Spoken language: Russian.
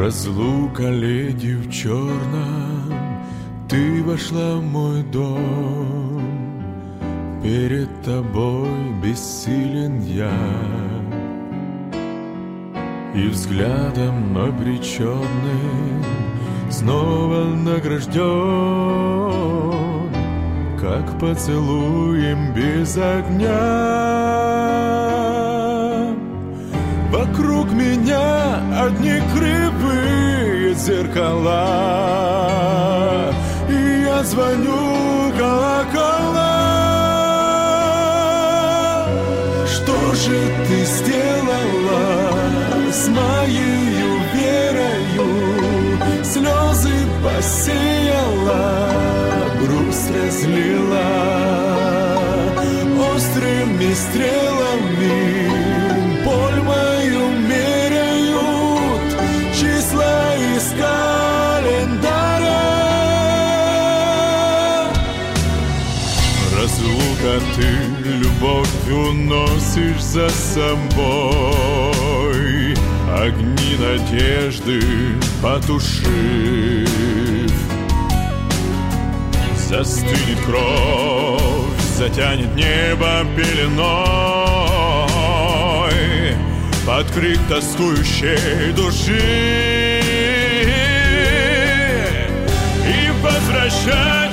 Разлука, леди в черном, ты вошла в мой дом. Перед тобой бессилен я, и взглядом обреченным снова награжден, как поцелуем без огня. Вокруг меня одни кривые зеркала, и я звоню колокола. Что же ты сделала с моей верою? Слезы посеяла, грусть разлила, острыми стрелами боль мою меряют числа из календаря. Разлука, ты любовь уносишь за собой, огни надежды потушив. Застынет кровь, затянет небо пеленой под крик тоскующей души. И возвращай